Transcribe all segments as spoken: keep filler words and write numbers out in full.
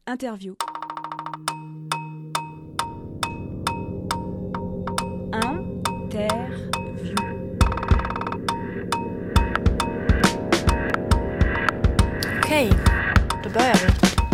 Interview. Interview. Okej, då börjar vi.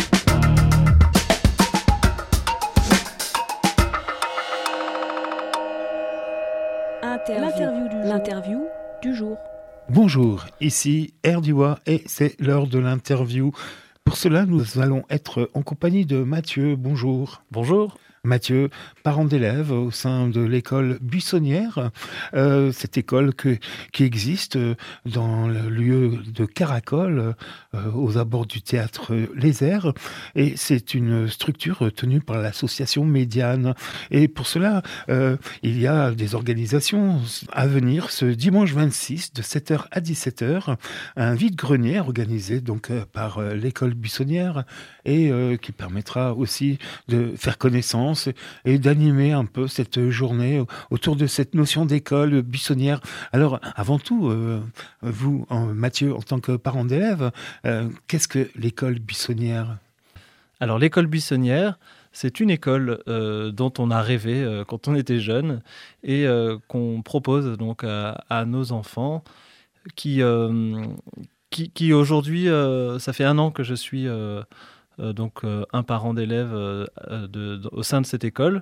Interview. L'interview du jour. L'interview du jour. Bonjour, ici Erdiwa et c'est l'heure de l'interview. Pour cela, nous allons être en compagnie de Mathieu. Bonjour. Bonjour. Mathieu, parent d'élèves au sein de l'école Buissonnière, euh, cette école que, qui existe dans le lieu de Caracol, euh, aux abords du théâtre Les Airs, et c'est une structure tenue par l'association Médiane. Et pour cela, euh, il y a des organisations à venir ce dimanche vingt-six de sept heures à dix-sept heures, un vide-grenier organisé donc par l'école Buissonnière et euh, qui permettra aussi de faire connaissance et d'animer un peu cette journée autour de cette notion d'école buissonnière. Alors, avant tout, euh, vous, en, Mathieu, en tant que parent d'élève, euh, qu'est-ce que l'école buissonnière ? Alors, l'école buissonnière, c'est une école euh, dont on a rêvé euh, quand on était jeune et euh, qu'on propose donc à, à nos enfants qui, euh, qui, qui aujourd'hui, euh, ça fait un an que je suis... Euh, Euh, donc euh, un parent d'élève euh, de, de, au sein de cette école.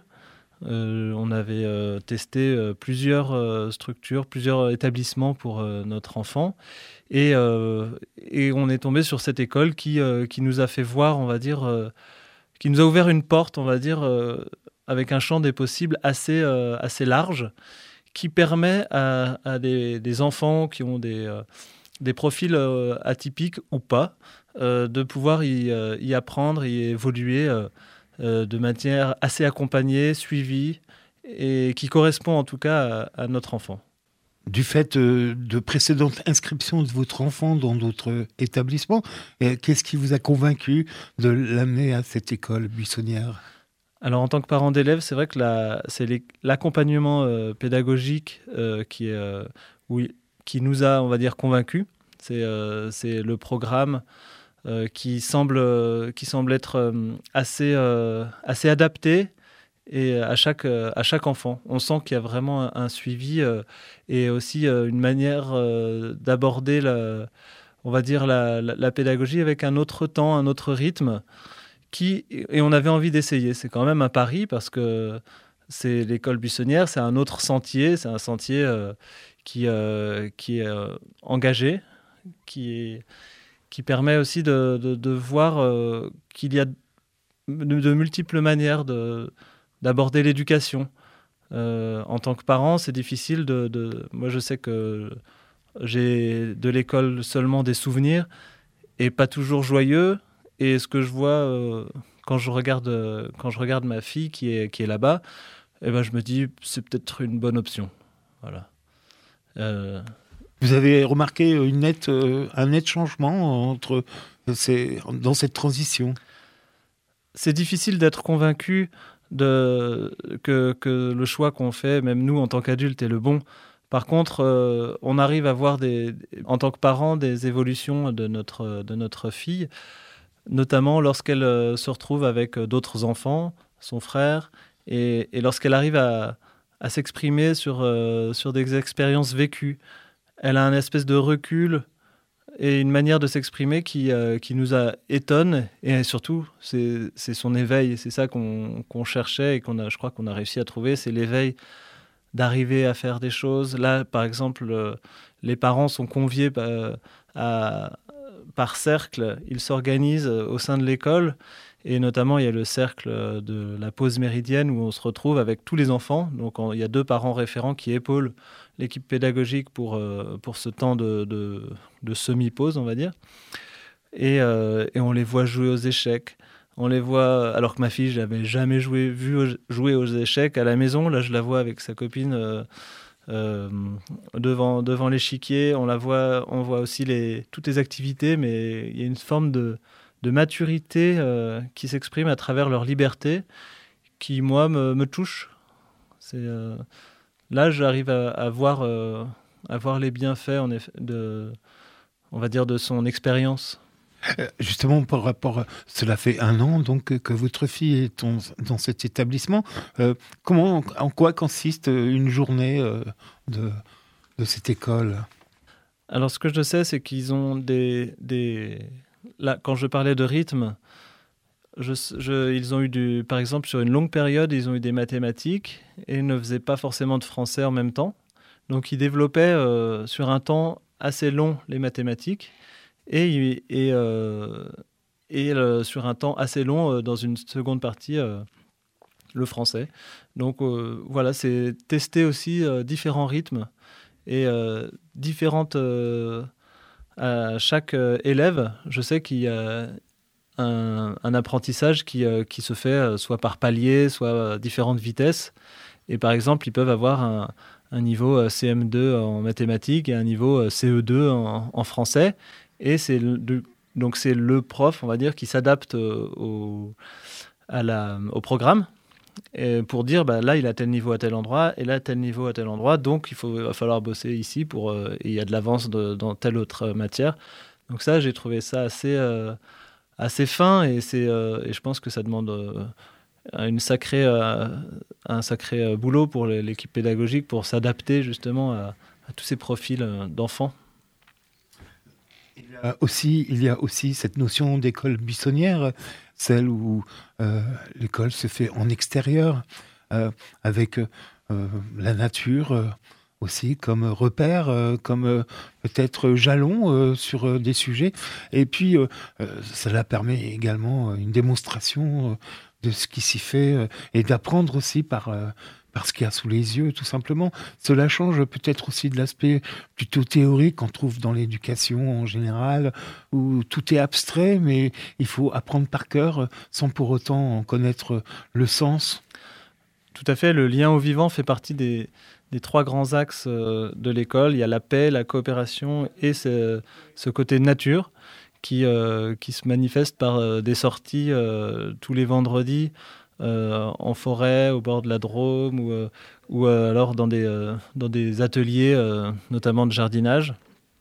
Euh, on avait euh, testé euh, plusieurs euh, structures, plusieurs établissements pour euh, notre enfant et, euh, et on est tombé sur cette école qui, euh, qui nous a fait voir, on va dire, euh, qui nous a ouvert une porte, on va dire, euh, avec un champ des possibles assez, euh, assez large, qui permet à, à des, des enfants qui ont des, euh, des profils euh, atypiques ou pas, Euh, de pouvoir y, euh, y apprendre, y évoluer euh, euh, de manière assez accompagnée, suivie, et qui correspond en tout cas à, à notre enfant. Du fait euh, de précédentes inscriptions de votre enfant dans d'autres établissements, et qu'est-ce qui vous a convaincu de l'amener à cette école buissonnière ? Alors en tant que parent d'élève, c'est vrai que la, c'est les, l'accompagnement euh, pédagogique euh, qui, est, euh, oui, qui nous a, on va dire, convaincus. C'est, euh, c'est le programme Euh, qui, semble, euh, qui semble être euh, assez, euh, assez adapté et à, chaque, euh, à chaque enfant. On sent qu'il y a vraiment un, un suivi euh, et aussi euh, une manière euh, d'aborder la, on va dire la, la, la pédagogie avec un autre temps, un autre rythme. Qui, et on avait envie d'essayer. C'est quand même un pari parce que c'est l'école buissonnière, c'est un autre sentier, c'est un sentier euh, qui, euh, qui est euh, engagé, qui est... qui permet aussi de, de, de voir euh, qu'il y a de, de multiples manières de, d'aborder l'éducation. Euh, en tant que parent, c'est difficile de, de... Moi, je sais que j'ai de l'école seulement des souvenirs et pas toujours joyeux. Et ce que je vois euh, quand, je regarde, quand je regarde ma fille qui est, qui est là-bas, eh ben, je me dis c'est peut-être une bonne option. Voilà. Euh... Vous avez remarqué une nette, euh, un net changement entre ces, dans cette transition ? C'est difficile d'être convaincu de, que, que le choix qu'on fait, même nous en tant qu'adultes, est le bon. Par contre, euh, on arrive à voir des, en tant que parents des évolutions de notre, de notre fille, notamment lorsqu'elle euh, se retrouve avec d'autres enfants, son frère, et, et lorsqu'elle arrive à, à s'exprimer sur, euh, sur des expériences vécues. Elle a un espèce de recul et une manière de s'exprimer qui, euh, qui nous a étonne et surtout c'est, c'est son éveil, c'est ça qu'on, qu'on cherchait et qu'on a, je crois qu'on a réussi à trouver, c'est l'éveil d'arriver à faire des choses. Là, par exemple, euh, les parents sont conviés euh, à, par cercle, ils s'organisent au sein de l'école et notamment il y a le cercle de la pause méridienne où on se retrouve avec tous les enfants, donc on, il y a deux parents référents qui épaulent l'équipe pédagogique pour, euh, pour ce temps de, de, de semi-pause, on va dire. Et, euh, et on les voit jouer aux échecs. On les voit, alors que ma fille, je n'avais jamais joué, vu jouer aux échecs à la maison. Là, je la vois avec sa copine euh, euh, devant, devant l'échiquier. On la voit, on voit aussi les, toutes les activités, mais il y a une forme de, de maturité euh, qui s'exprime à travers leur liberté, qui, moi, me, me touche. C'est... Euh, Là, j'arrive à, à, voir, euh, à voir les bienfaits en effet, de, on va dire, de son expérience. Euh, Justement, par rapport, cela fait un an donc que votre fille est en- dans cet établissement. Euh, comment, en quoi consiste une journée euh, de, de cette école? Alors, ce que je sais, c'est qu'ils ont des, des... Là, quand je parlais de rythme, je, je- ils ont eu du... Par exemple, sur une longue période, ils ont eu des mathématiques et ils ne faisaient pas forcément de français en même temps. Donc, ils développaient euh, sur un temps assez long les mathématiques et, et, euh, et euh, sur un temps assez long, euh, dans une seconde partie, euh, le français. Donc, euh, voilà, c'est tester aussi euh, différents rythmes et euh, différentes... euh, à chaque euh, élève, je sais qu'il y a un, un apprentissage qui, euh, qui se fait euh, soit par palier, soit à différentes vitesses. Et par exemple, ils peuvent avoir un, un niveau euh, C M deux en mathématiques et un niveau euh, C E deux en, en français. Et c'est le, de- donc c'est le prof, on va dire, qui s'adapte euh, au, à la, au programme et pour dire, bah, là, il a tel niveau à tel endroit, et là, tel niveau à tel endroit. Donc, il, faut, il va falloir bosser ici pour, euh, et il y a de l'avance de- dans telle autre euh, matière. Donc ça, j'ai trouvé ça assez, euh, assez fin, et, c'est, euh, et je pense que ça demande euh, une sacrée, euh, un sacré euh, boulot pour les- l'équipe pédagogique pour s'adapter justement à, à tous ces profils euh, d'enfants. Euh, aussi, il y a aussi cette notion d'école buissonnière, celle où euh, l'école se fait en extérieur, euh, avec euh, la nature euh, aussi comme repère, euh, comme euh, peut-être jalon euh, sur euh, des sujets. Et puis, euh, euh, cela permet également euh, une démonstration euh, de ce qui s'y fait euh, et d'apprendre aussi par... euh, par ce qu'il y a sous les yeux, tout simplement. Cela change peut-être aussi de l'aspect plutôt théorique qu'on trouve dans l'éducation en général, où tout est abstrait, mais il faut apprendre par cœur sans pour autant en connaître le sens. Tout à fait, le lien au vivant fait partie des, des trois grands axes euh, de l'école. Il y a la paix, la coopération et ce, ce côté nature qui, euh, qui se manifeste par euh, des sorties euh, tous les vendredis euh, en forêt, au bord de la Drôme ou, euh, ou euh, alors dans des, euh, dans des ateliers, euh, notamment de jardinage.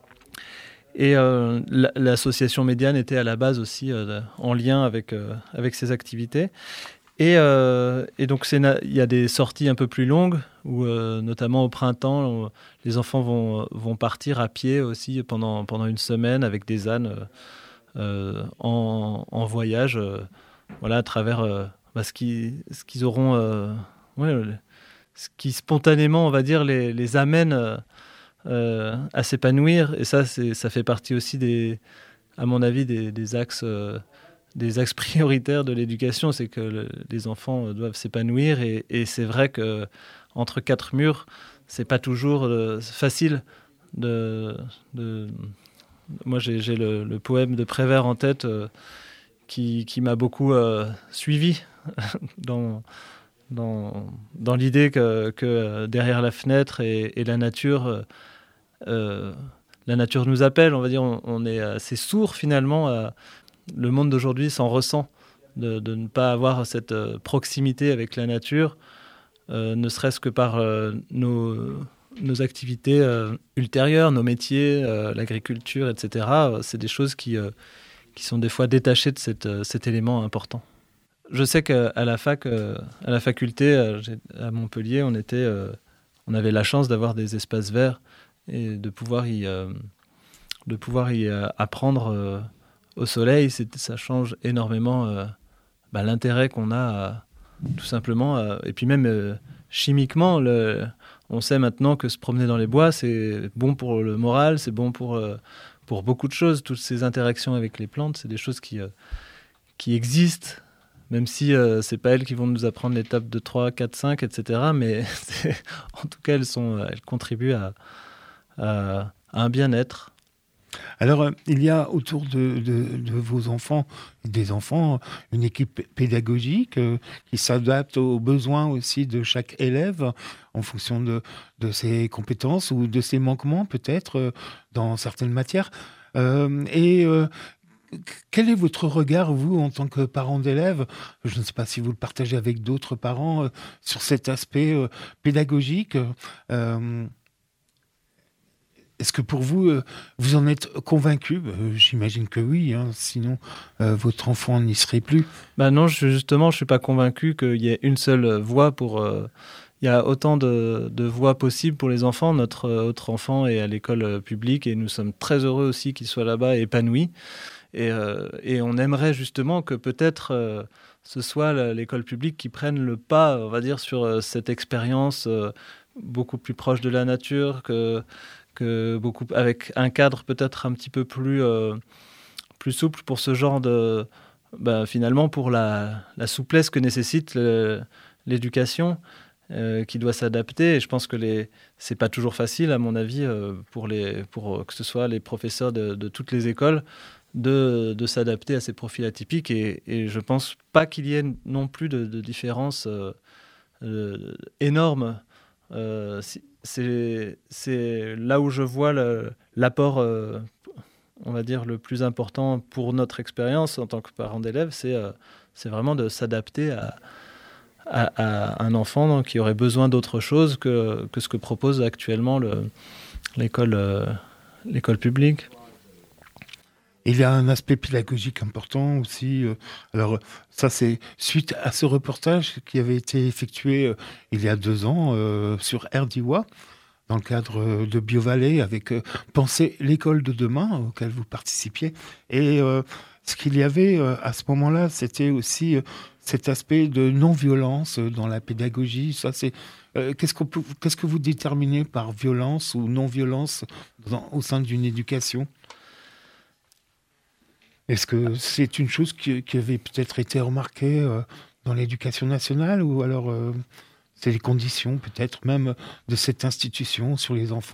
Et euh, la- l'association Médiane était à la base aussi euh, en lien avec, euh, avec ces activités. Et, euh, et donc, c'est na- il y a des sorties un peu plus longues, où euh, notamment au printemps, on- les enfants vont, vont partir à pied aussi pendant, pendant une semaine avec des ânes euh, euh, en, en voyage, euh, voilà, à travers euh, bah, ce qu'ils ce qu'ils auront, euh, ouais, le- ce qui spontanément, on va dire, les, les amène euh, euh, à s'épanouir. Et ça, c'est, ça fait partie aussi, des, à mon avis, des, des axes. euh, des axes prioritaires de l'éducation, c'est que le- les enfants euh, doivent s'épanouir et, et c'est vrai que entre quatre murs, c'est pas toujours euh, facile de, de... Moi, j'ai, j'ai le, le poème de Prévert en tête euh, qui, qui m'a beaucoup euh, suivi dans, dans, dans l'idée que, que euh, derrière la fenêtre et, et la nature, euh, euh, la nature nous appelle. On va dire, on, on est assez sourd finalement à le monde d'aujourd'hui s'en ressent, de, de ne pas avoir cette euh, proximité avec la nature, euh, ne serait-ce que par euh, nos, nos activités euh, ultérieures, nos métiers, euh, l'agriculture, et cetera. C'est des choses qui, euh, qui sont des fois détachées de cette, euh, cet élément important. Je sais qu'à la fac, euh, à la faculté, euh, j'ai- à Montpellier, on, était, euh, on avait la chance d'avoir des espaces verts et de pouvoir y, euh, de pouvoir y euh, apprendre euh, au soleil. C'est- ça change énormément euh, bah, l'intérêt qu'on a à- tout simplement. à- et puis même euh, chimiquement, le- on sait maintenant que se promener dans les bois, c'est bon pour le moral, c'est bon pour, euh, pour beaucoup de choses. Toutes ces interactions avec les plantes, c'est des choses qui, euh, qui existent, même si euh, c'est pas elles qui vont nous apprendre l'étape de trois, quatre, cinq, et cetera. Mais c'est- en tout cas, elles, sont, euh, elles contribuent à, à- à un bien-être. Alors, euh, il y a autour de, de- de vos enfants, des enfants, une équipe pédagogique euh, qui s'adapte aux besoins aussi de chaque élève en fonction de, de ses compétences ou de ses manquements peut-être euh, dans certaines matières. Euh, et euh, quel est votre regard, vous, en tant que parent d'élève? Je ne sais pas si vous le partagez avec d'autres parents euh, sur cet aspect euh, pédagogique. Euh, Est-ce que pour vous, euh, vous en êtes convaincu ? euh, J'imagine que oui, hein, sinon euh, votre enfant n'y serait plus. Bah non, je, justement, je ne suis pas convaincu qu'il y ait une seule voie pour... Euh, il y a autant de, de voies possibles pour les enfants. Notre autre enfant est à l'école publique et nous sommes très heureux aussi qu'il soit là-bas et épanoui. Et, euh, et on aimerait justement que peut-être euh, ce soit l'école publique qui prenne le pas, on va dire, sur euh, cette expérience euh, beaucoup plus proche de la nature, que, que beaucoup, avec un cadre peut-être un petit peu plus, euh, plus souple pour ce genre de... Ben, finalement, pour la, la souplesse que nécessite le, l'éducation, euh, qui doit s'adapter. Et je pense que les, c'est pas toujours facile, à mon avis, euh, pour, les, pour que ce soit les professeurs de, de toutes les écoles, De, de s'adapter à ces profils atypiques et, et je ne pense pas qu'il y ait non plus de, de différence euh, euh, énorme. Euh, c'est, c'est là où je vois le, l'apport, euh, on va dire, le plus important pour notre expérience en tant que parent d'élève, c'est, euh, c'est vraiment de s'adapter à, à, à un enfant donc, qui aurait besoin d'autre chose que, que ce que propose actuellement le, l'école, euh, l'école publique. Il y a un aspect pédagogique important aussi. Alors, ça, c'est suite à ce reportage qui avait été effectué euh, il y a deux ans euh, sur Erdiwa, dans le cadre de BioVallée, avec euh, Penser l'école de demain, auquel vous participiez. Et euh, ce qu'il y avait euh, à ce moment-là, c'était aussi euh, cet aspect de non-violence dans la pédagogie. Ça, c'est, euh, qu'est-ce, qu'on peut, qu'est-ce que vous déterminez par violence ou non-violence dans, au sein d'une éducation ? Est-ce que c'est une chose qui, qui avait peut-être été remarquée euh, dans l'éducation nationale ou alors euh, c'est les conditions peut-être même de cette institution sur les enfants ?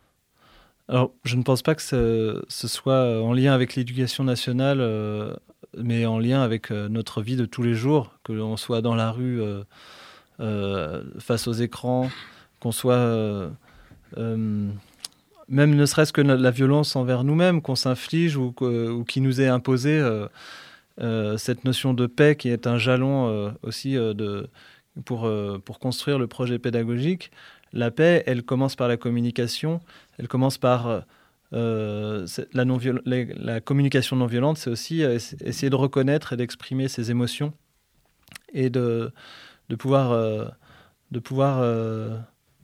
Alors, je ne pense pas que ce, ce soit en lien avec l'éducation nationale, euh, mais en lien avec euh, notre vie de tous les jours, que l'on soit dans la rue euh, euh, face aux écrans, qu'on soit... Euh, euh, même ne serait-ce que la violence envers nous-mêmes qu'on s'inflige ou, ou qui nous est imposée, euh, euh, cette notion de paix qui est un jalon euh, aussi euh, de, pour, euh, pour construire le projet pédagogique. La paix, elle commence par la communication, elle commence par euh, la, non viol- la, la communication non violente, c'est aussi euh, essayer de reconnaître et d'exprimer ses émotions et de, de pouvoir, euh, de pouvoir euh,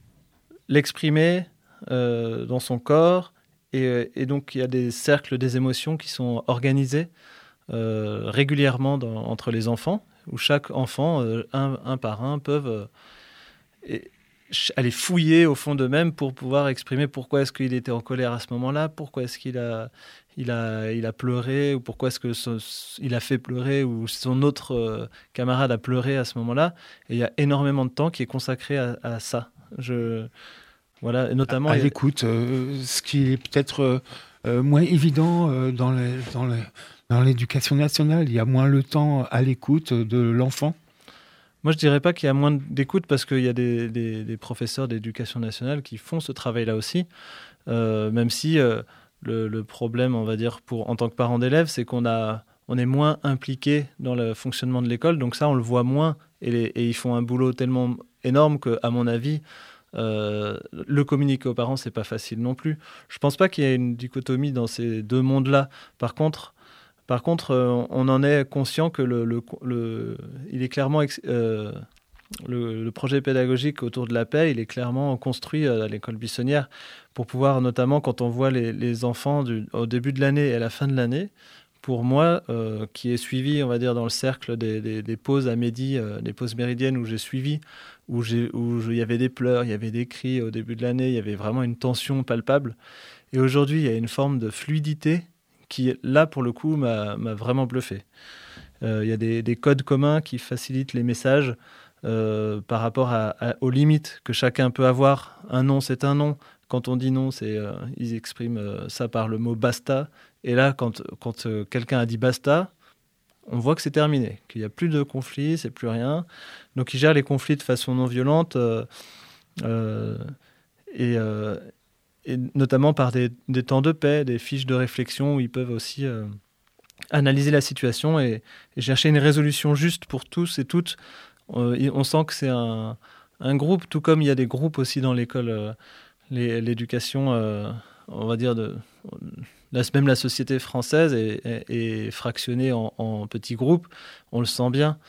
l'exprimer Euh, dans son corps et, et donc il y a des cercles des émotions qui sont organisés euh, régulièrement dans, entre les enfants où chaque enfant euh, un, un par un peuvent euh, et, aller fouiller au fond d'eux-mêmes pour pouvoir exprimer pourquoi est-ce qu'il était en colère à ce moment-là, pourquoi est-ce qu'il a, il a, il a pleuré ou pourquoi est-ce qu'il a fait pleurer ou son autre euh, camarade a pleuré à ce moment-là, et il y a énormément de temps qui est consacré à, à ça. Je Voilà, et notamment... À, à l'écoute, euh, ce qui est peut-être euh, moins évident euh, dans, les, dans, les, dans l'éducation nationale. Il y a moins le temps à l'écoute de l'enfant. Moi, je ne dirais pas qu'il y a moins d'écoute parce qu'il y a des, des, des professeurs d'éducation nationale qui font ce travail-là aussi, euh, même si euh, le, le problème, on va dire, pour, en tant que parent d'élève, c'est qu'on a, on est moins impliqué dans le fonctionnement de l'école. Donc ça, on le voit moins et, les, et ils font un boulot tellement énorme qu'à mon avis... Euh, le communiquer aux parents, c'est pas facile non plus. Je pense pas qu'il y ait une dichotomie dans ces deux mondes-là. Par contre, par contre, euh, on en est conscient que le, le, le il est clairement ex, euh, le, le projet pédagogique autour de la paix, il est clairement construit à l'école buissonnière pour pouvoir, notamment quand on voit les, les enfants du, au début de l'année et à la fin de l'année. Pour moi, euh, qui ai suivi, on va dire, dans le cercle des, des, des pauses à midi, euh, des pauses méridiennes où j'ai suivi, où j'ai, où il y avait des pleurs, il y avait des cris au début de l'année, il y avait vraiment une tension palpable. Et aujourd'hui, il y a une forme de fluidité qui, là, pour le coup, m'a, m'a vraiment bluffé. Euh, il y a des, des codes communs qui facilitent les messages euh, par rapport à, à, aux limites que chacun peut avoir. Un non, c'est un non. Quand on dit non, c'est, euh, ils expriment euh, ça par le mot « basta ». Et là, quand, quand euh, quelqu'un a dit « basta », on voit que c'est terminé, qu'il n'y a plus de conflit, c'est plus rien. Donc, ils gèrent les conflits de façon non violente euh, euh, et, euh, et notamment par des, des temps de paix, des fiches de réflexion où ils peuvent aussi euh, analyser la situation et, et chercher une résolution juste pour tous et toutes. Euh, on sent que c'est un, un groupe, tout comme il y a des groupes aussi dans l'école, euh, les, l'éducation... Euh, on va dire, de, la, même la société française est, est, est fractionnée en, en petits groupes, on le sent bien.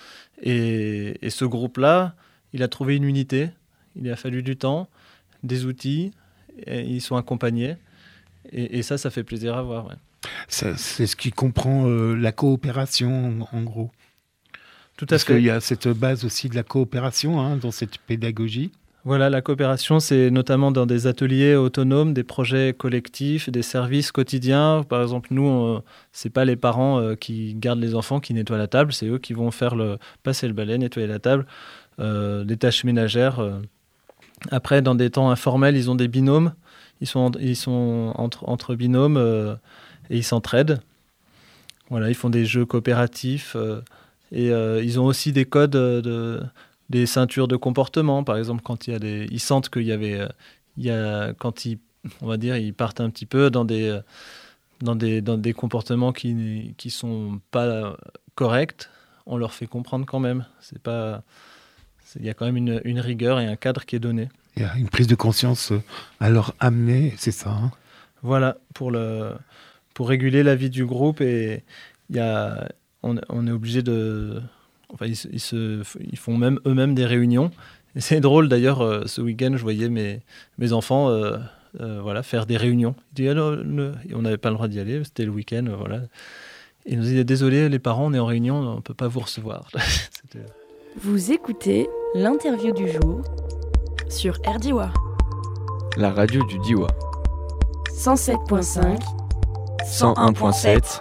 Et, et ce groupe-là, il a trouvé une unité, il a fallu du temps, des outils, et ils sont accompagnés. Et, et ça, ça fait plaisir à voir. Ouais. C'est, c'est ce qui comprend euh, la coopération, en, en gros. Tout à Parce fait. qu'il y a cette base aussi de la coopération hein, dans cette pédagogie. Voilà, la coopération, c'est notamment dans des ateliers autonomes, des projets collectifs, des services quotidiens. Par exemple, nous, on, c'est pas les parents euh, qui gardent les enfants, qui nettoient la table, c'est eux qui vont faire le, passer le balai, nettoyer la table, euh, des tâches ménagères. Euh. Après, dans des temps informels, ils ont des binômes. Ils sont, ils sont entre, entre binômes euh, et ils s'entraident. Voilà, ils font des jeux coopératifs euh, et euh, ils ont aussi des codes de... des ceintures de comportement, par exemple, quand il y a des, ils sentent qu'il y avait, il y a, quand ils, on va dire, ils partent un petit peu dans des, dans des, dans des comportements qui, qui sont pas corrects, on leur fait comprendre quand même. C'est pas, c'est, il y a quand même une, une rigueur et un cadre qui est donné. Il y a une prise de conscience à leur amener, c'est ça. Hein voilà, pour le, pour réguler la vie du groupe et il y a, on, on est obligé de Enfin, ils, ils, se, ils font même eux-mêmes des réunions. Et c'est drôle d'ailleurs, euh, ce week-end, je voyais mes, mes enfants euh, euh, voilà, faire des réunions. Ils disaient, alors, le... Et on n'avait pas le droit d'y aller, c'était le week-end. Euh, voilà. Et ils nous disaient, désolé les parents, on est en réunion, on ne peut pas vous recevoir. C'était... Vous écoutez l'interview du jour sur R D I W A. La radio du D I W A. cent sept virgule cinq, cent un virgule sept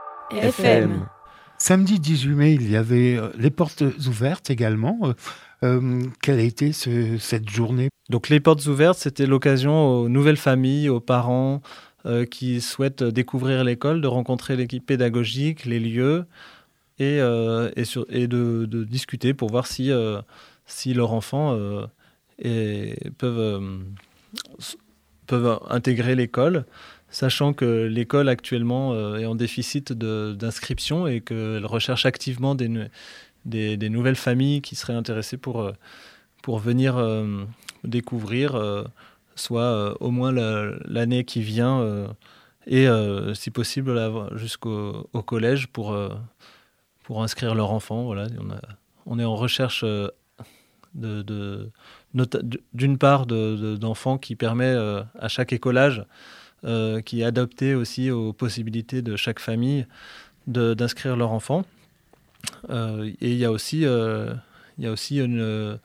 F M. Samedi dix-huit mai, il y avait euh, les portes ouvertes également. Euh, euh, quelle a été ce, cette journée ? Donc les portes ouvertes, c'était l'occasion aux nouvelles familles, aux parents euh, qui souhaitent découvrir l'école, de rencontrer l'équipe pédagogique, les lieux et, euh, et, sur, et de, de discuter pour voir si, euh, si leurs enfants euh, et, peuvent, euh, peuvent intégrer l'école. Sachant que l'école actuellement euh, est en déficit de, d'inscription et qu'elle recherche activement des, des, des nouvelles familles qui seraient intéressées pour, euh, pour venir euh, découvrir, euh, soit euh, au moins la, l'année qui vient euh, et euh, si possible là, jusqu'au au collège pour, euh, pour inscrire leur enfant. Voilà. On, a, on est en recherche euh, de, de, nota- d'une part de, de, d'enfants qui permet euh, à chaque écolage Euh, qui est adapté aussi aux possibilités de chaque famille de, d'inscrire leur enfant. Euh, et il y a aussi, euh, il y a aussi une, euh,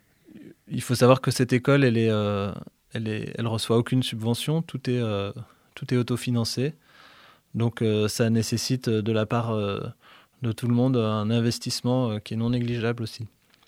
il faut savoir que cette école, elle est, euh, elle est, elle reçoit aucune subvention, tout est, euh, tout est autofinancé. Donc euh, ça nécessite de la part euh, de tout le monde un investissement euh, qui est non négligeable aussi.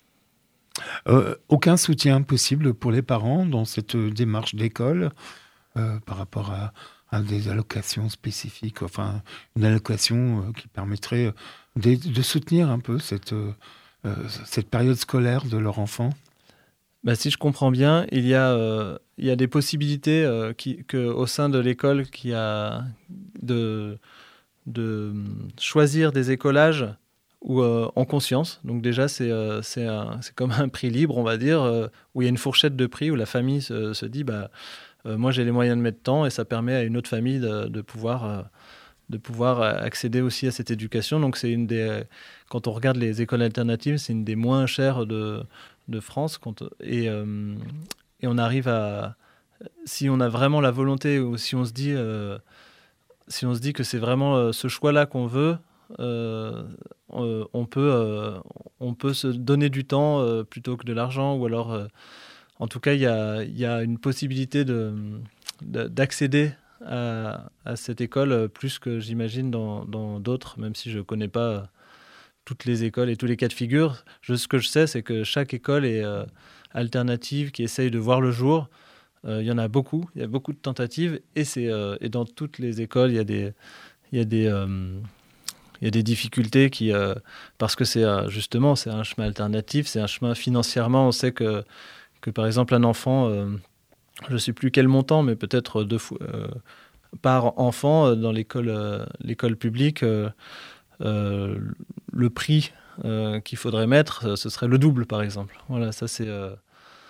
Euh, aucun soutien possible pour les parents dans cette démarche d'école euh, par rapport à, à des allocations spécifiques, enfin une allocation euh, qui permettrait de, de soutenir un peu cette, euh, cette période scolaire de leur enfant. Bah, si je comprends bien, il y a, euh, il y a des possibilités euh, qui, que, au sein de l'école qui a de, de choisir des écolages ou euh, en conscience. Donc déjà, c'est, euh, c'est, un, c'est comme un prix libre, on va dire, euh, où il y a une fourchette de prix, où la famille se, se dit bah, euh, moi j'ai les moyens de mettre tant, et ça permet à une autre famille de, de, pouvoir, euh, de pouvoir accéder aussi à cette éducation. Donc c'est une des, quand on regarde les écoles alternatives, c'est une des moins chères de, de France. Quand, et, euh, et on arrive à... Si on a vraiment la volonté, ou si on se dit, euh, si on se dit que c'est vraiment euh, ce choix-là qu'on veut, euh, euh, on, peut, euh, on peut se donner du temps euh, plutôt que de l'argent, ou alors... Euh, en tout cas, il y a, y a une possibilité de, de, d'accéder à, à cette école plus que j'imagine dans, dans d'autres, même si je ne connais pas toutes les écoles et tous les cas de figure. Je, ce que je sais, c'est que chaque école est euh, alternative, qui essaye de voir le jour. Euh, il y en a beaucoup, il y a beaucoup de tentatives, et, c'est, euh, et dans toutes les écoles, il y a des, il y a des, euh, il y a des difficultés qui, euh, parce que c'est euh, justement c'est un chemin alternatif, c'est un chemin financièrement. On sait que que par exemple un enfant, euh, je ne sais plus quel montant, mais peut-être deux fois euh, par enfant euh, dans l'école, euh, l'école publique, euh, euh, le prix euh, qu'il faudrait mettre, ce serait le double par exemple. Voilà, ça c'est. Euh...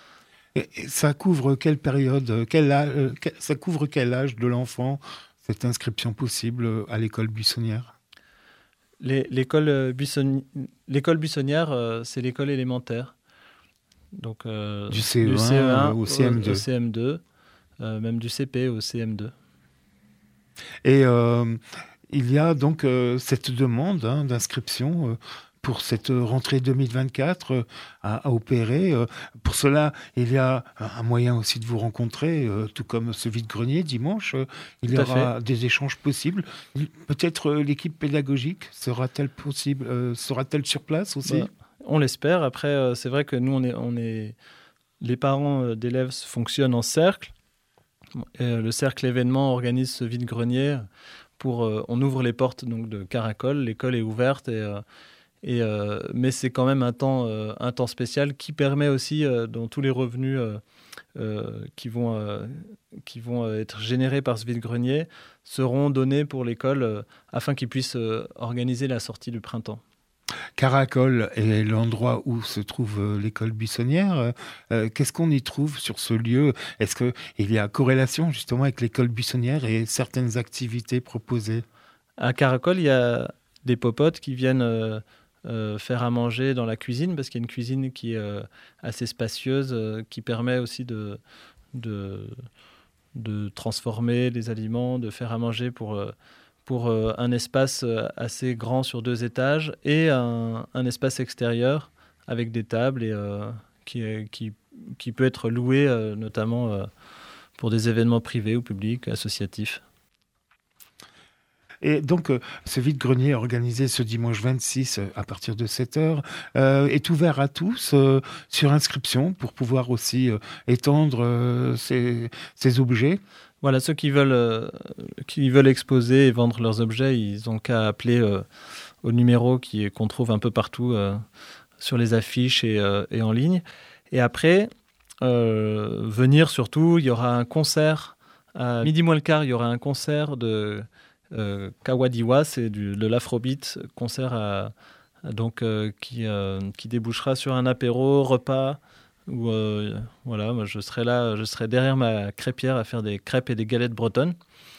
Et, et ça couvre quelle période, quel âge, euh, quel, ça couvre quel âge de l'enfant, cette inscription possible à l'école buissonnière? Les, l'école, buissonni... l'école buissonnière, euh, c'est l'école élémentaire. Donc, euh, du C E un, du C E un au C M deux, au, au C M deux euh, même du C P au C M deux. Et euh, il y a donc euh, cette demande hein, d'inscription euh, pour cette rentrée deux mille vingt-quatre euh, à, à opérer. Euh, pour cela, il y a un moyen aussi de vous rencontrer, euh, tout comme ce vide-grenier dimanche. Euh, il Tout y à aura fait. des échanges possibles. Il- Peut-être euh, l'équipe pédagogique sera-t-elle possible, euh, sera-t-elle sur place aussi? Bah, on l'espère. Après, euh, c'est vrai que nous, on est, on est... les parents euh, d'élèves fonctionnent en cercle. Et, euh, le cercle événement organise ce vide-grenier. Pour, euh, on ouvre les portes donc, de Caracol. L'école est ouverte. Et, euh, et, euh, mais c'est quand même un temps, euh, un temps spécial qui permet aussi, euh, dans tous les revenus euh, euh, qui vont, euh, qui vont euh, être générés par ce vide-grenier, seront donnés pour l'école euh, afin qu'ils puissent euh, organiser la sortie du printemps. Caracol est l'endroit où se trouve euh, l'école buissonnière. Euh, qu'est-ce qu'on y trouve sur ce lieu? Est-ce qu'il y a corrélation justement avec l'école buissonnière et certaines activités proposées? À Caracol, il y a des popotes qui viennent euh, euh, faire à manger dans la cuisine, parce qu'il y a une cuisine qui est euh, assez spacieuse, euh, qui permet aussi de, de, de transformer les aliments, de faire à manger pour... Euh, pour euh, un espace euh, assez grand sur deux étages et un, un espace extérieur avec des tables et, euh, qui, qui, qui peut être loué euh, notamment euh, pour des événements privés ou publics, associatifs. Et donc, euh, ce vide-grenier organisé ce dimanche vingt-six euh, à partir de sept heures euh, est ouvert à tous euh, sur inscription pour pouvoir aussi euh, étendre euh, ces, ces objets. Voilà, ceux qui veulent, euh, qui veulent exposer et vendre leurs objets, ils n'ont qu'à appeler euh, au numéro qui, qu'on trouve un peu partout euh, sur les affiches et, euh, et en ligne. Et après, euh, venir surtout, il y aura un concert. À midi moins le quart, il y aura un concert de euh, Kawadiwa, c'est du, de l'afrobeat, concert à, à, donc, euh, qui, euh, qui débouchera sur un apéro, repas. Où euh, voilà, moi je serai là, je serai derrière ma crêpière à faire des crêpes et des galettes bretonnes,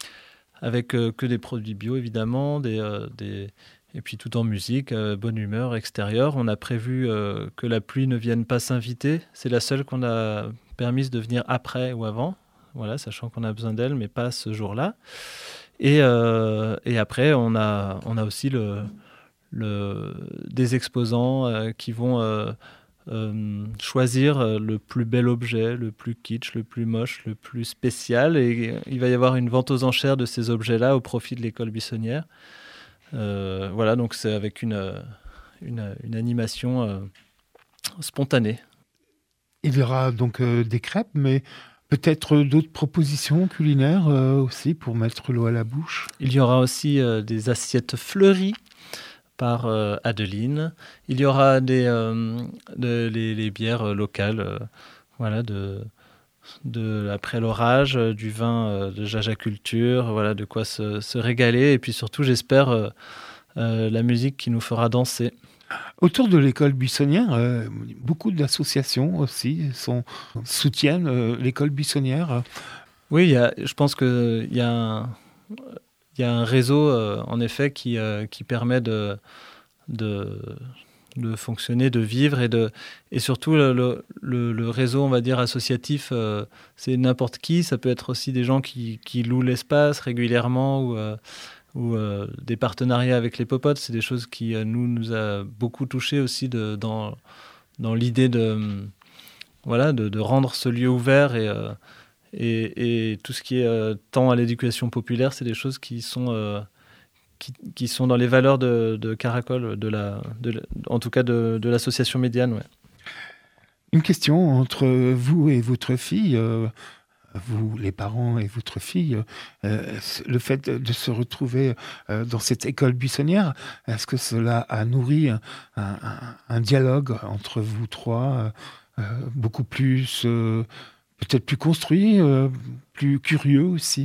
avec euh, que des produits bio évidemment, des, euh, des... et puis tout en musique, euh, bonne humeur extérieure. On a prévu euh, que la pluie ne vienne pas s'inviter, c'est la seule qu'on a permise de venir après ou avant, voilà, sachant qu'on a besoin d'elle, mais pas ce jour-là. Et, euh, et après, on a, on a aussi le, le, des exposants euh, qui vont... Euh, Euh, choisir le plus bel objet, le plus kitsch, le plus moche, le plus spécial, et il va y avoir une vente aux enchères de ces objets-là au profit de l'école buissonnière. Euh, voilà, donc c'est avec une, une, une animation euh, spontanée. Il y aura donc euh, des crêpes, mais peut-être d'autres propositions culinaires euh, aussi pour mettre l'eau à la bouche. Il y aura aussi euh, des assiettes fleuries par euh, Adeline. Il y aura des, euh, de, les, les bières locales, euh, voilà, de, de, après l'orage, euh, du vin euh, de Jaja Culture, voilà, de quoi se, se régaler. Et puis surtout, j'espère, euh, euh, la musique qui nous fera danser. Autour de l'école buissonnière, euh, beaucoup d'associations aussi sont, soutiennent euh, l'école buissonnière. Oui, il y a, je pense qu'il y a un... Il y a un réseau, euh, en effet, qui, euh, qui permet de, de, de fonctionner, de vivre. Et, de, et surtout, le, le, le réseau, on va dire, associatif, euh, c'est n'importe qui. Ça peut être aussi des gens qui, qui louent l'espace régulièrement ou, euh, ou euh, des partenariats avec les popotes. C'est des choses qui, euh, nous, nous a beaucoup touchés aussi de, dans, dans l'idée de, voilà, de, de rendre ce lieu ouvert et... Euh, Et, et tout ce qui est euh, tant à l'éducation populaire, c'est des choses qui sont, euh, qui, qui sont dans les valeurs de, de Caracol, de la, de la, en tout cas de, de l'association Médiane. Ouais. Une question entre vous et votre fille, euh, vous les parents et votre fille, euh, le fait de se retrouver euh, dans cette école buissonnière, est-ce que cela a nourri un, un, un dialogue entre vous trois, euh, beaucoup plus... Euh, peut-être plus construit, euh, plus curieux aussi?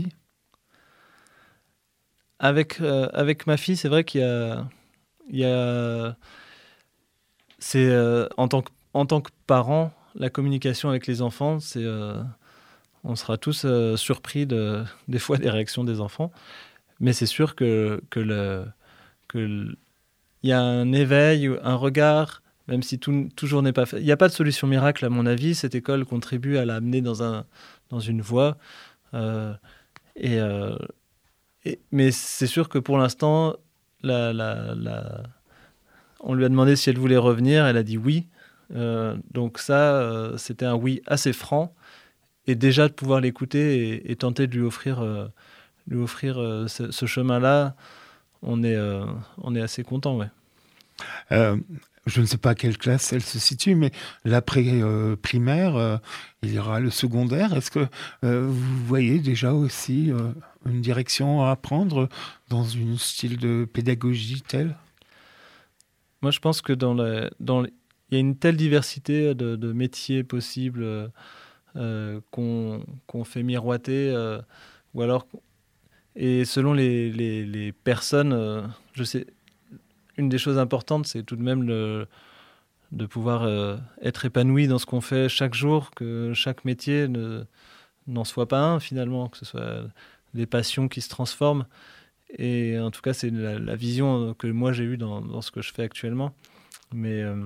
Avec, euh, avec ma fille, c'est vrai qu'il y a... Il y a c'est, euh, en, tant que, en tant que parent, la communication avec les enfants, c'est, euh, on sera tous euh, surpris de, des fois des réactions des enfants. Mais c'est sûr que, que, le, que le, y a un éveil, un regard, même si tout, toujours n'est pas fait. Il n'y a pas de solution miracle, à mon avis. Cette école contribue à l'amener dans, un, dans une voie. Euh, et, euh, et, mais c'est sûr que pour l'instant, la, la, la... on lui a demandé si elle voulait revenir. Elle a dit oui. Euh, donc ça, euh, c'était un oui assez franc. Et déjà de pouvoir l'écouter et, et tenter de lui offrir, euh, lui offrir euh, ce, ce chemin-là, on est, euh, on est assez content, ouais. Euh, je ne sais pas à quelle classe elle se situe, mais l'après-primaire, euh, euh, il y aura le secondaire. Est-ce que euh, vous voyez déjà aussi euh, une direction à prendre dans un style de pédagogie tel ? Moi, je pense que dans le, dans le, il y a une telle diversité de, de métiers possibles euh, euh, qu'on, qu'on fait miroiter, euh, ou alors, et selon les, les, les personnes, euh, je sais. Une des choses importantes, c'est tout de même le, de pouvoir euh, être épanoui dans ce qu'on fait chaque jour, que chaque métier ne, n'en soit pas un finalement, que ce soit des passions qui se transforment. Et en tout cas, c'est la, la vision que moi j'ai eue dans, dans ce que je fais actuellement. Mais, euh,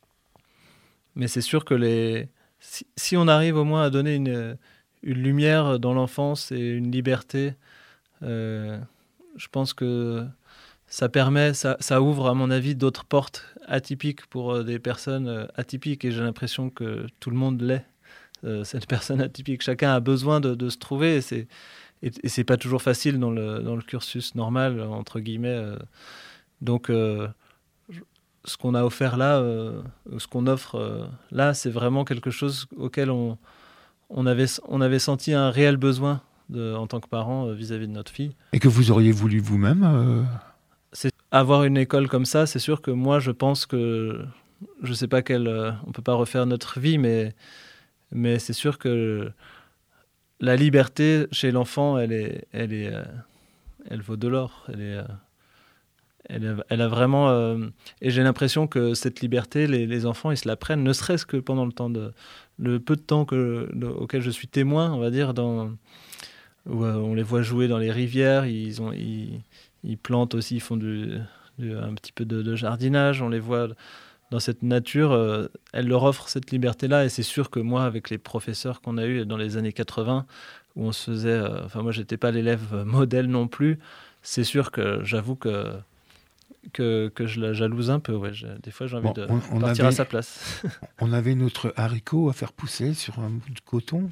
mais c'est sûr que les, si, si on arrive au moins à donner une, une lumière dans l'enfance et une liberté, euh, je pense que ça permet, ça, ça ouvre à mon avis d'autres portes atypiques pour euh, des personnes euh, atypiques, et j'ai l'impression que tout le monde l'est, euh, cette personne atypique. Chacun a besoin de, de se trouver, et c'est, et, et c'est pas toujours facile dans le, dans le cursus normal, entre guillemets. Euh. Donc euh, ce qu'on a offert là, euh, ce qu'on offre euh, là, c'est vraiment quelque chose auquel on, on, avait, on avait senti un réel besoin de, en tant que parents euh, vis-à-vis de notre fille. Et que vous auriez voulu vous-même euh... C'est avoir une école comme ça, c'est sûr que moi, je pense que je sais pas quelle, euh, on peut pas refaire notre vie, mais mais c'est sûr que la liberté chez l'enfant, elle est, elle est, euh, elle vaut de l'or. Elle est, euh, elle, a, elle a vraiment, euh, et j'ai l'impression que cette liberté, les, les enfants, ils se la prennent, ne serait-ce que pendant le temps de, le peu de temps que, de, auquel je suis témoin, on va dire, dans où euh, on les voit jouer dans les rivières, ils ont, ils Ils plantent aussi, ils font du, du, un petit peu de, de jardinage. On les voit dans cette nature. Euh, elle leur offre cette liberté-là. Et c'est sûr que moi, avec les professeurs qu'on a eus dans les années quatre-vingts, où on se faisait... Euh, enfin, moi, je n'étais pas l'élève modèle non plus. C'est sûr que j'avoue que, que, que je la jalouse un peu. Ouais. Je, des fois, j'ai envie bon, de on, on partir avait, à sa place. On avait notre haricot à faire pousser sur un bout de coton.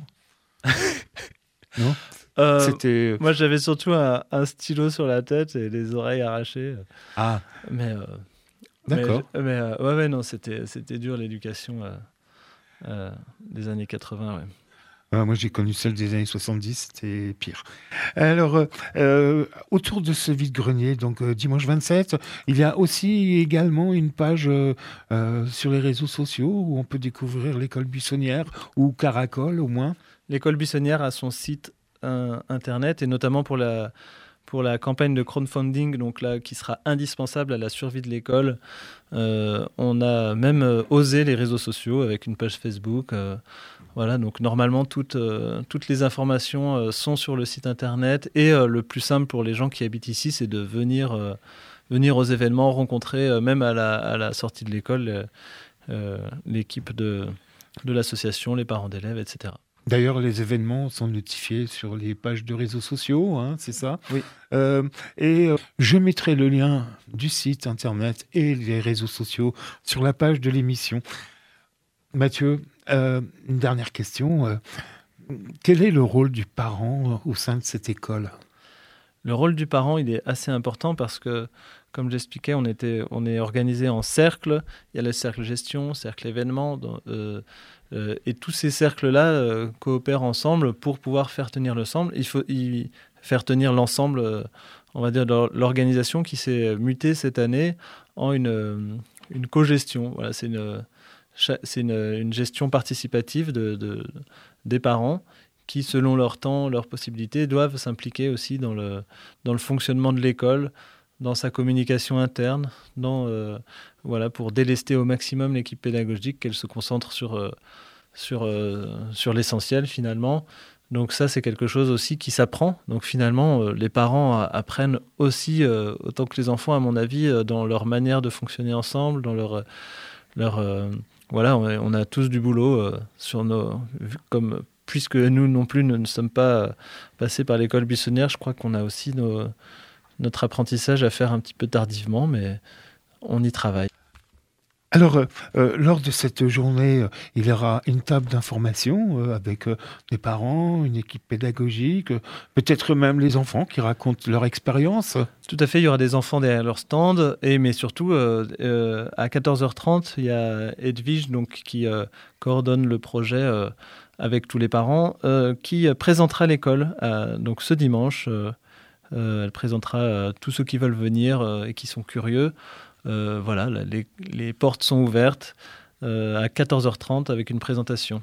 Non Euh, C'était... Moi, j'avais surtout un, un stylo sur la tête et les oreilles arrachées. Ah. Mais euh, d'accord. Mais, mais euh, ouais, ouais, non, c'était, c'était dur l'éducation euh, euh, des années quatre-vingts. Ouais. Ah, moi, j'ai connu celle des années soixante-dix, c'était pire. Alors, euh, autour de ce vide-grenier, donc euh, dimanche vingt-sept, il y a aussi également une page euh, euh, sur les réseaux sociaux où on peut découvrir l'école buissonnière ou Caracol au moins. L'école buissonnière a son site euh, internet, et notamment pour la, pour la campagne de crowdfunding, donc là, qui sera indispensable à la survie de l'école. Euh, on a même euh, osé les réseaux sociaux avec une page Facebook. Euh, voilà, donc normalement, toutes, euh, toutes les informations euh, sont sur le site internet. Et euh, le plus simple pour les gens qui habitent ici, c'est de venir, euh, venir aux événements, rencontrer, euh, même à la, à la sortie de l'école, euh, l'équipe de, de l'association, les parents d'élèves, et cetera. D'ailleurs, les événements sont notifiés sur les pages de réseaux sociaux, hein, c'est ça ? Oui. Euh, et euh, je mettrai le lien du site internet et les réseaux sociaux sur la page de l'émission. Mathieu, euh, une dernière question. Euh, quel est le rôle du parent au sein de cette école ? Le rôle du parent, il est assez important parce que, comme j'expliquais, on, était, on est organisé en cercles. Il y a le cercle gestion, cercle événement, euh, euh, et tous ces cercles-là euh, coopèrent ensemble pour pouvoir faire tenir l'ensemble. Il faut y faire tenir l'ensemble, euh, on va dire, de l'organisation qui s'est mutée cette année en une, une co-gestion. Voilà, c'est une, c'est une, une gestion participative de, de, des parents qui, selon leur temps, leurs possibilités, doivent s'impliquer aussi dans le, dans le fonctionnement de l'école, dans sa communication interne, dans, euh, voilà, pour délester au maximum l'équipe pédagogique, qu'elle se concentre sur, euh, sur, euh, sur l'essentiel finalement. Donc ça, c'est quelque chose aussi qui s'apprend. Donc finalement, euh, les parents a- apprennent aussi, euh, autant que les enfants, à mon avis, euh, dans leur manière de fonctionner ensemble, dans leur... leur euh, voilà, on a, on a tous du boulot euh, sur nos... Comme, puisque nous non plus ne, ne sommes pas euh, passés par l'école buissonnière, je crois qu'on a aussi nos, notre apprentissage à faire un petit peu tardivement, mais on y travaille. Alors, euh, euh, lors de cette journée, euh, il y aura une table d'information euh, avec euh, des parents, une équipe pédagogique, euh, peut-être même les enfants qui racontent leur expérience. Tout à fait, il y aura des enfants derrière leur stand, et, mais surtout, euh, euh, à quatorze heures trente, il y a Edwige donc, qui euh, coordonne le projet euh, avec tous les parents, euh, qui euh, présentera l'école. Euh, donc ce dimanche, euh, euh, elle présentera euh, tous ceux qui veulent venir euh, et qui sont curieux. Euh, voilà, les, les portes sont ouvertes euh, à quatorze heures trente avec une présentation.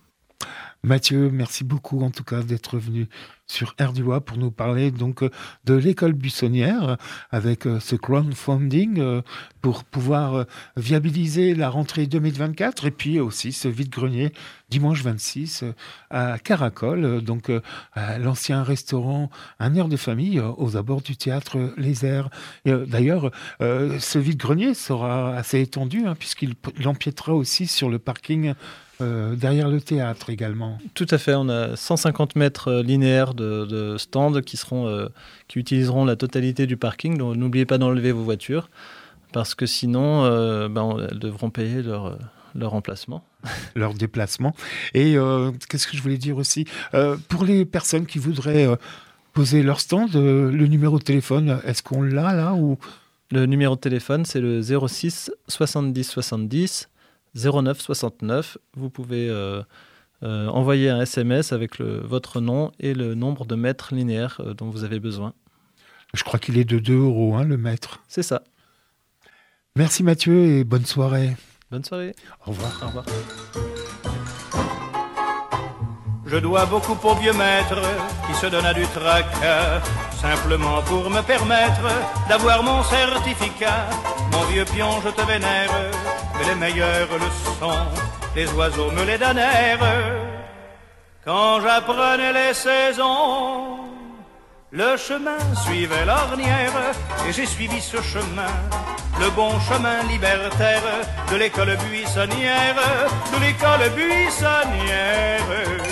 Mathieu, merci beaucoup en tout cas d'être venu sur Air du Oie pour nous parler donc de l'école buissonnière avec ce crowdfunding euh, pour pouvoir euh, viabiliser la rentrée deux mille vingt-quatre et puis aussi ce vide-grenier dimanche vingt-six euh, à Caracol, donc euh, à l'ancien restaurant Un air de famille euh, aux abords du théâtre Les Airs. Et, euh, d'ailleurs, euh, ce vide-grenier sera assez étendu hein, puisqu'il il empiétera aussi sur le parking Euh, derrière le théâtre également. Tout à fait, on a cent cinquante mètres linéaires de, de stands qui, seront, euh, qui utiliseront la totalité du parking, donc n'oubliez pas d'enlever vos voitures, parce que sinon, euh, ben, elles devront payer leur, leur emplacement. Leur déplacement. Et euh, qu'est-ce que je voulais dire aussi euh, pour les personnes qui voudraient euh, poser leur stand, euh, le numéro de téléphone, est-ce qu'on l'a là ou... Le numéro de téléphone, c'est le zéro six soixante-dix soixante-dix zéro neuf soixante-neuf. Vous pouvez euh, euh, envoyer un S M S avec le, votre nom et le nombre de mètres linéaires euh, dont vous avez besoin. Je crois qu'il est de deux euros hein, le mètre. C'est ça. Merci Mathieu et bonne soirée. Bonne soirée. Au revoir. Au revoir. Je dois beaucoup au vieux maître qui se donna du tracas, simplement pour me permettre d'avoir mon certificat. Mon vieux pion, je te vénère, mais les meilleures leçons, les oiseaux me les donnèrent. Quand j'apprenais les saisons, le chemin suivait l'ornière, et j'ai suivi ce chemin, le bon chemin libertaire de l'école buissonnière, de l'école buissonnière.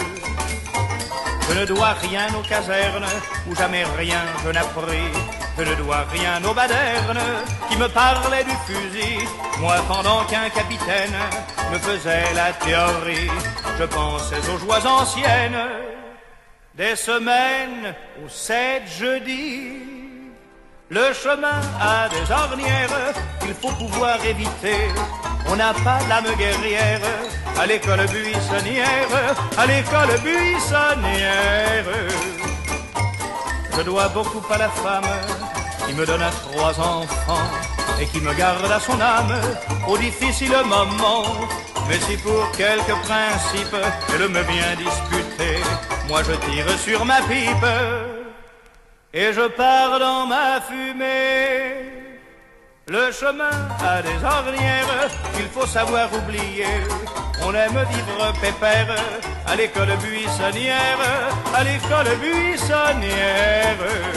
Je ne dois rien aux casernes, où jamais rien je n'appris. Je ne dois rien aux badernes, qui me parlaient du fusil. Moi, pendant qu'un capitaine me faisait la théorie, je pensais aux joies anciennes, des semaines où sept jeudis. Le chemin a des ornières qu'il faut pouvoir éviter. On n'a pas l'âme guerrière à l'école buissonnière, à l'école buissonnière. Je dois beaucoup à la femme qui me donna trois enfants et qui me garde à son âme au difficile moment. Mais si pour quelques principes elle me vient disputer, moi je tire sur ma pipe et je pars dans ma fumée. Le chemin a des ornières qu'il faut savoir oublier. On aime vivre pépère à l'école buissonnière, à l'école buissonnière.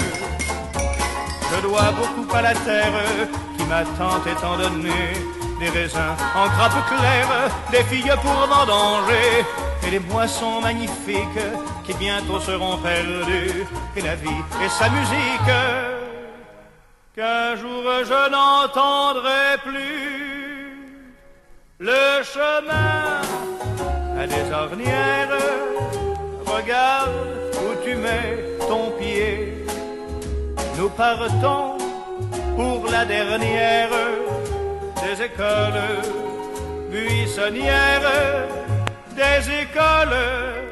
Je dois beaucoup à la terre qui m'a tant et tant donné, des raisins en grappes claires, des filles pour vendanger, et des moissons magnifiques qui bientôt seront perdues, et la vie et sa musique qu'un jour je n'entendrai plus. Le chemin a des ornières, regarde où tu mets ton pied. Nous partons pour la dernière des écoles buissonnières, des écoles